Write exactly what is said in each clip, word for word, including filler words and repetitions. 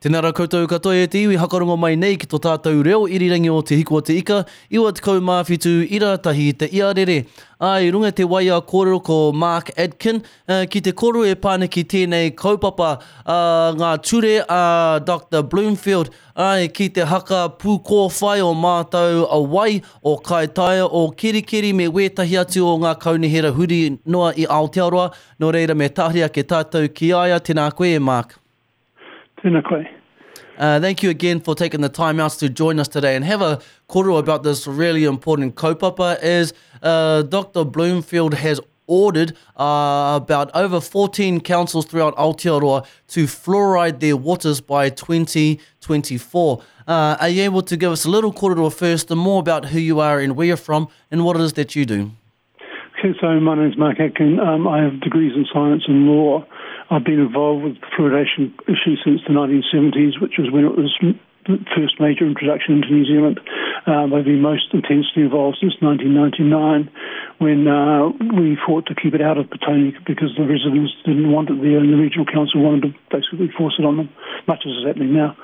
Tēnā rā koutou katoa e te iwi hakarongo mai nei ki tō tātou reo irirangi o te hiko o te ika. Iwa te kau mawhitu ira tahi te iarere. Ai runga te waia kōrero ko Mark Adkin. Uh, ki te koro e pāne ki tēnei kaupapa uh, ngā ture a uh, Doctor Bloomfield. Ai ki te haka pūkō whai o mātou a wai o kaitaia o kirikiri me wētahi atu o ngā kaunihera huri noa i Aotearoa. No reira me tahia ke tātou ki aia. Tēnā koe e Mark. Tēnā koe. Uh, thank you again for taking the time out to join us today and have a koro about this really important kaupapa as uh, Doctor Bloomfield has ordered uh, about over fourteen councils throughout Aotearoa to fluoride their waters by twenty twenty-four. Uh, are you able to give us a little koro first and more about who you are and where you're from and what it is that you do? Okay, so my name is Mark Atkin. Um, I have degrees in science and law. I've been involved with the fluoridation issue since the nineteen seventies, which was when it was the first major introduction into New Zealand. Um, I've been most intensely involved since nineteen ninety-nine, when uh, we fought to keep it out of Petone because the residents didn't want it there and the regional council wanted to basically force it on them, much as is happening now.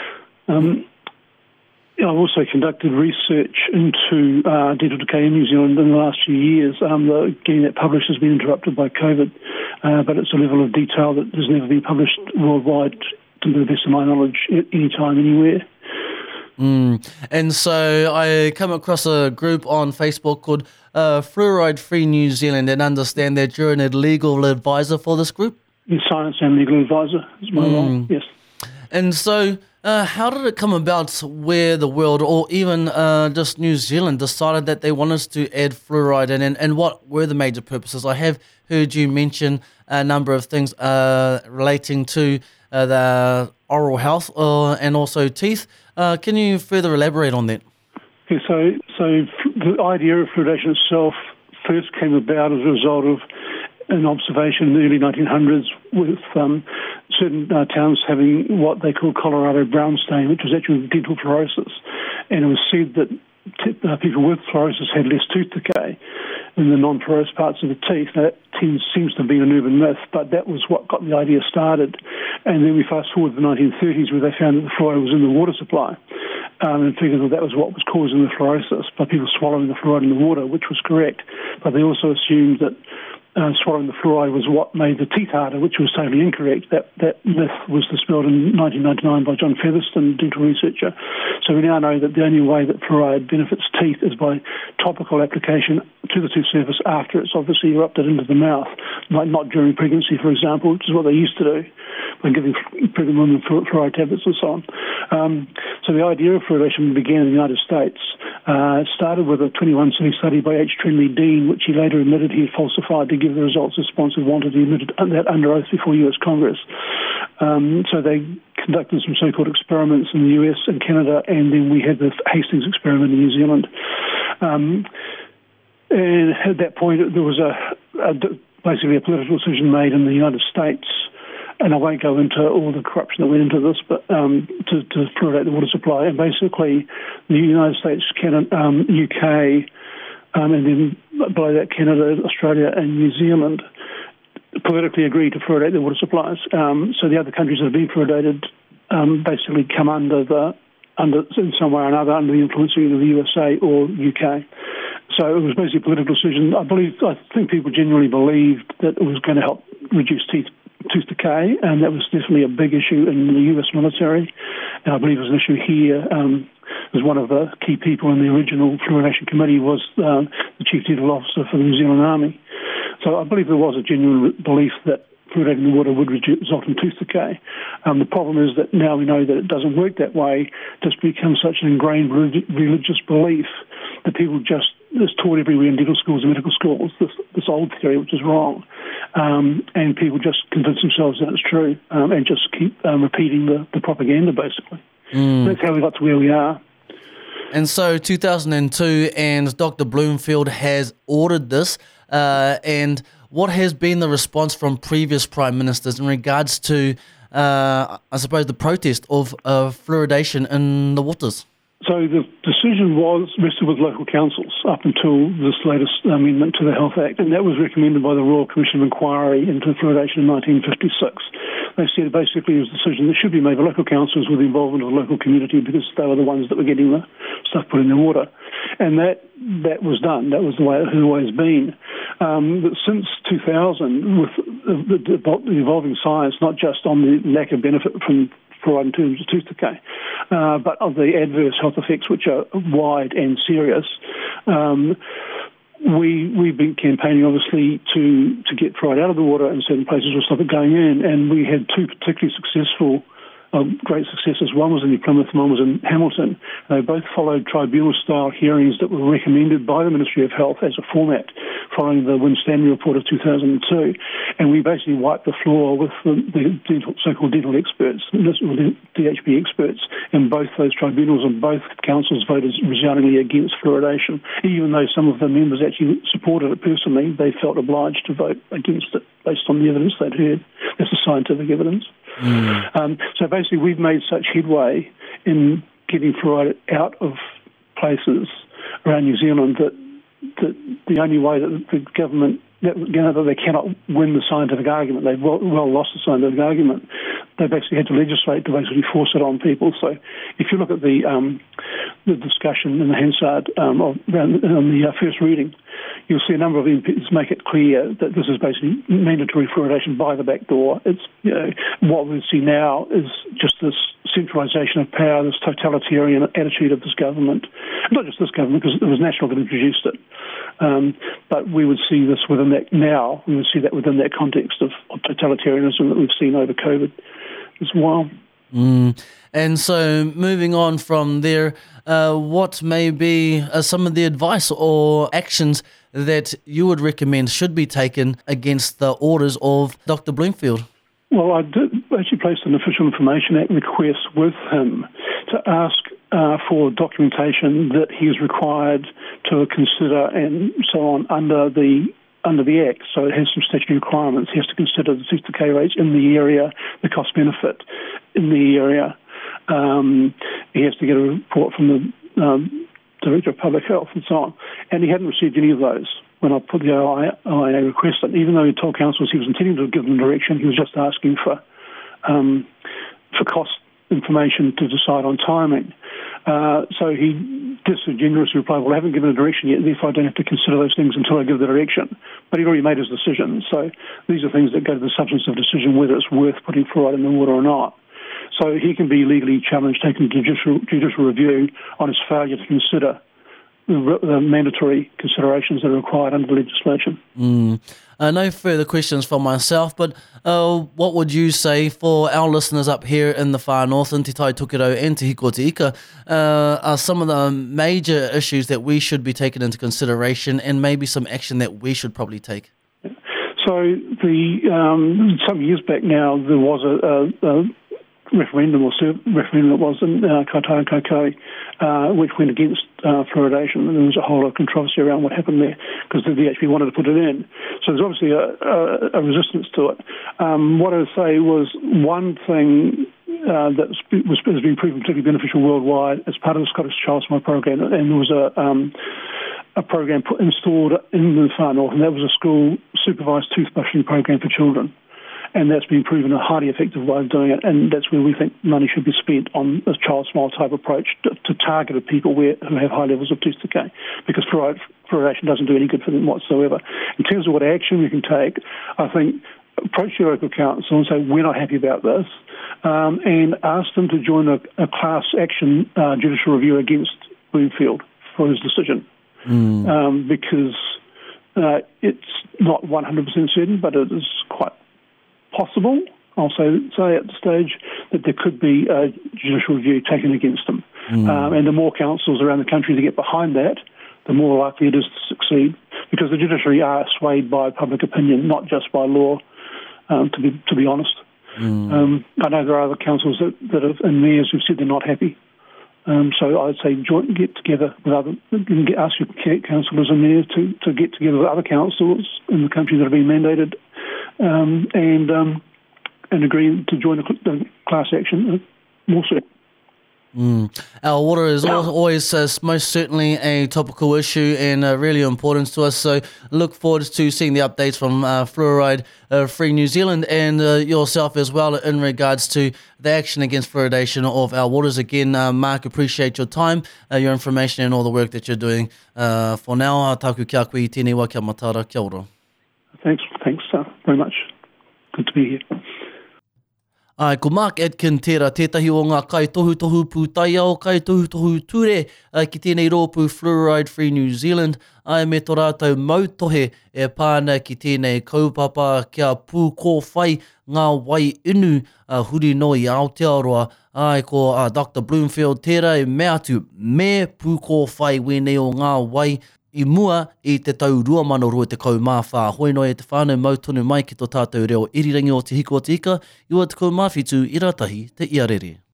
Um, I've also conducted research into uh, dental decay in New Zealand in the last few years. Um, the, getting that published has been interrupted by COVID, uh, but it's a level of detail that has never been published worldwide, to the best of my knowledge, any time, anywhere. Mm. And so I come across a group on Facebook called uh, Fluoride Free New Zealand and understand that you're an legal advisor for this group? Yes, science and legal advisor is my mm. role, yes. And so uh, how did it come about where the world or even uh, just New Zealand decided that they wanted to add fluoride in, and, and what were the major purposes? I have heard you mention a number of things uh, relating to uh, the oral health uh, and also teeth. Uh, can you further elaborate on that? Yeah, so, so the idea of fluoridation itself first came about as a result of an observation in the early nineteen hundreds with um, certain uh, towns having what they call Colorado brown stain, which was actually dental fluorosis. And it was said that t- uh, people with fluorosis had less tooth decay in the non-fluorous parts of the teeth. Now, that tends, seems to have been an urban myth, but that was what got the idea started. And then we fast forward to the nineteen thirties where they found that the fluoride was in the water supply. Um, and figured that that was what was causing the fluorosis by people swallowing the fluoride in the water, which was correct. But they also assumed that Uh, swallowing the fluoride was what made the teeth harder, which was totally incorrect. That that myth was dispelled in nineteen ninety-nine by John Featherston, a dental researcher. So we now know that the only way that fluoride benefits teeth is by topical application to the tooth surface after it's obviously erupted into the mouth, like not during pregnancy, for example, which is what they used to do by giving pregnant women fluoride tablets and so on. Um, so the idea of fluoridation began in the United States. Uh, it started with a twenty-one city study by H. Trinley Dean, which he later admitted he had falsified to give the results his sponsor wanted. He admitted that under oath before U S Congress. Um, so they conducted some so-called experiments in the U S and Canada, and then we had the Hastings experiment in New Zealand. Um, and at that point, there was a, a basically a political decision made in the United States, and I won't go into all the corruption that went into this, but um, to, to fluoridate the water supply. And basically, the United States, Canada, um, U K, um, and then below that, Canada, Australia, and New Zealand politically agreed to fluoridate their water supplies. Um, so the other countries that have been fluoridated um, basically come under the under in some way or another under the influence of either the U S A or U K. So it was basically a political decision. I believe, I think people genuinely believed that it was going to help reduce teeth tooth decay, and that was definitely a big issue in the U S military. And I believe it was an issue here. Um, as one of the key people in the original fluoridation committee was uh, the chief dental officer for the New Zealand Army. So I believe there was a genuine belief that fluoridating the water would result in tooth decay. Um, the problem is that now we know that it doesn't work that way. It just becomes such an ingrained religious belief that people just, it's taught everywhere in dental schools and medical schools, this, this old theory, which is wrong. Um, and people just convince themselves that it's true um, and just keep um, repeating the, the propaganda, basically. Mm. That's how we got to where we are. And so two thousand two, and Doctor Bloomfield has ordered this, uh, and what has been the response from previous prime ministers in regards to, uh, I suppose, the protest of uh, fluoridation in the waters? So the decision was rested with local councils up until this latest amendment to the Health Act, and that was recommended by the Royal Commission of Inquiry into Fluoridation in nineteen fifty-six. They said basically it was a decision that should be made by local councils with the involvement of the local community because they were the ones that were getting the stuff put in their water. And that that was done. That was the way it had always been. Um, but since two thousand, with the, the, the evolving science, not just on the lack of benefit from fluoride in terms of tooth decay, uh, but of the adverse health effects, which are wide and serious, um, we, we've been campaigning, obviously, to, to get fluoride out of the water in certain places or stop it going in, and we had two particularly successful Um, great successes. One was in New Plymouth, one was in Hamilton. They both followed tribunal-style hearings that were recommended by the Ministry of Health as a format following the Winstanley report of two thousand two. And we basically wiped the floor with the, the dental, so-called dental experts, the D H B experts, in both those tribunals, and both councils voted resoundingly against fluoridation. Even though some of the members actually supported it personally, they felt obliged to vote against it based on the evidence they'd heard. That's the scientific evidence. Mm. Um, so basically we've made such headway in getting fluoride out of places around New Zealand that, that the only way that the government, that, you know, that they cannot win the scientific argument, they've well, well lost the scientific argument, they basically had to legislate to basically force it on people. So if you look at the um, the discussion in the Hansard um, of, around, on the uh, first reading, you'll see a number of M Ps make it clear that this is basically mandatory fluoridation by the back door. It's, you know, what we see now is just this centralisation of power, this totalitarian attitude of this government. Not just this government, because it was National that introduced it. Um, but we would see this within that now, we would see that within that context of, of totalitarianism that we've seen over COVID as well. Mm. And so moving on from there, uh, what may be uh, some of the advice or actions that you would recommend should be taken against the orders of Doctor Bloomfield? Well, I did actually place an Official Information Act request with him to ask uh, for documentation that he is required to consider and so on under the under the Act. So it has some statutory requirements. He has to consider the tooth decay rates in the area, the cost benefit in the area. Um, he has to get a report from the um, Director of Public Health and so on. And he hadn't received any of those when I put the O I A request in. Even though he told councils he was intending to give them direction, he was just asking for um, for cost information to decide on timing. Uh, so he just a generous reply, well, I haven't given a direction yet, therefore I don't have to consider those things until I give the direction. But he'd already made his decision. So these are things that go to the substance of decision, whether it's worth putting fluoride in the water or not. So he can be legally challenged, taken to judicial, judicial review on his failure to consider the, the mandatory considerations that are required under the legislation. Mm. Uh, no further questions from myself, but uh, what would you say for our listeners up here in the far north, in Te Tai Tokerau and Te Hiko Te Ika, uh, are some of the major issues that we should be taking into consideration and maybe some action that we should probably take? So the um, some years back now, there was a, a, a referendum or referendum that was in uh, Kaitaia Kaukau, uh, which went against uh, fluoridation, and there was a whole lot of controversy around what happened there because the D H B wanted to put it in. So there's obviously a, a, a resistance to it. Um, what I would say was one thing uh, that was, has been proven particularly beneficial worldwide as part of the Scottish Child Smile program, and there was a um, a program put, installed in the far north, and that was a school supervised toothbrushing program for children. And that's been proven a highly effective way of doing it, and that's where we think money should be spent on a child smile type approach to, to targeted people where, who have high levels of tooth decay, because fluoride, fluoridation doesn't do any good for them whatsoever. In terms of what action we can take, I think approach your local council and say, we're not happy about this, um, and ask them to join a, a class action uh, judicial review against Bloomfield for his decision, mm. um, because uh, it's not one hundred percent certain, but it is quite possible, I'll say, say at the stage, that there could be a judicial review taken against them. Mm. Um, and the more councils around the country to get behind that, the more likely it is to succeed, because the judiciary are swayed by public opinion, not just by law, um, to be to be honest. Mm. Um, I know there are other councils that, that have, and mayors who've said they're not happy. Um, so I'd say join, get together with other, get, ask your councillors and mayors to, to get together with other councils in the country that have been mandated, Um, and um, and agree to join the, the class action lawsuit. Mm. Our water is al- always uh, most certainly a topical issue and uh, really important to us. So look forward to seeing the updates from uh, Fluoride uh, Free New Zealand and uh, yourself as well in regards to the action against fluoridation of our waters. Again, uh, Mark, appreciate your time, uh, your information and all the work that you're doing. Uh, for now, taku kia koe I tēnei wā kia matara, kia ora. Thanks, thanks uh, very much. Good to be here. Ai, ko Mark Atkin tērā, tētahi o ngā kai tohu tohu pūtai au, kai tohu tohu ture uh, ki tēnei rōpū Fluoride Free New Zealand. Ai, me tō rātou mautohe e pāna ki tēnei kaupapa kia pū kō whai ngā wai inu uh, huri no i Aotearoa. Ai, ko uh, Doctor Bloomfield tērā e mea atu me pū kō whai wenei o ngā wai I mua I te tau rua mano rua te kau mawha. Hoi noi e te whānau mautonu mai ki tō tātou reo irirangi o te hiko o te ika, iwa te kau mawhitu I rātahi te iarere.